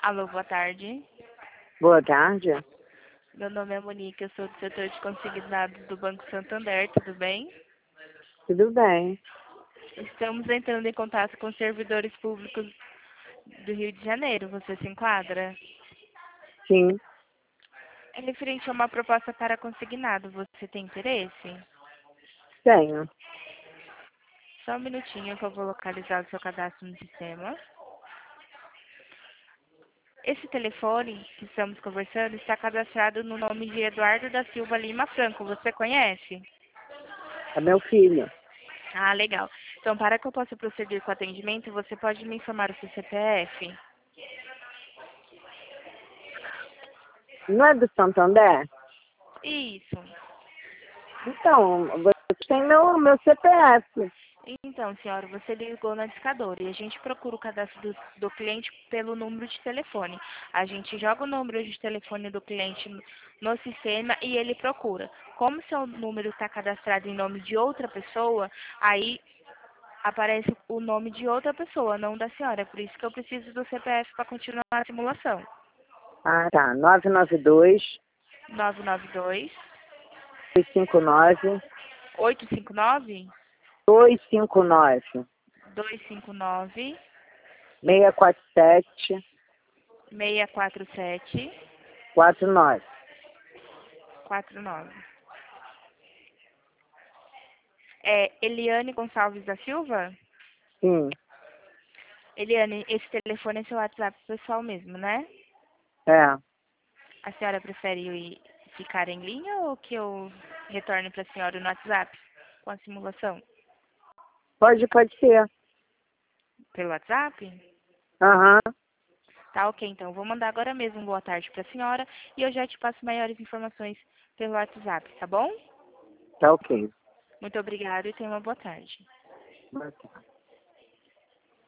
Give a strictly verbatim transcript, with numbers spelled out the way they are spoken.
Alô, boa tarde. Boa tarde. Meu nome é Monique, eu sou do setor de consignados do Banco Santander, tudo bem? Tudo bem? Estamos entrando em contato com servidores públicos do Rio de Janeiro, você se enquadra? Sim, É referente a uma proposta para consignado, você tem interesse? tenho. Só um minutinho que eu vou localizar o seu cadastro no sistema. Esse telefone que estamos conversando está cadastrado no nome de Eduardo da Silva Lima Franco, você conhece? É meu filho. Ah, legal. Então, para que eu possa proceder com o atendimento, você pode me informar o seu C P F? Não é do Santander? Isso. Então, você tem meu, meu C P F. Então, senhora, você ligou na discadora e a gente procura o cadastro do, do cliente pelo número de telefone. A gente joga o número de telefone do cliente no, no sistema e ele procura. Como seu número está cadastrado em nome de outra pessoa, aí aparece o nome de outra pessoa, não da senhora. É por isso que eu preciso do C P F para continuar a simulação. Ah, tá. nove nove dois, nove nove dois, dois cinco nove, oito cinco nove, dois cinco nove, dois cinco nove, seis quatro sete, seis quatro sete, quatro nove. quatro nove. É Eliane Gonçalves da Silva? Sim, Eliane, esse telefone é seu WhatsApp pessoal mesmo, né? é. A senhora prefere ficar em linha ou que eu retorne para a senhora no WhatsApp com a simulação? Pode, pode ser. Pelo WhatsApp? Aham, Tá, ok, então. Eu vou mandar agora mesmo um boa tarde para a senhora e eu já te passo maiores informações pelo WhatsApp, tá bom? tá ok. Muito obrigada e tenha uma boa tarde. Boa tarde.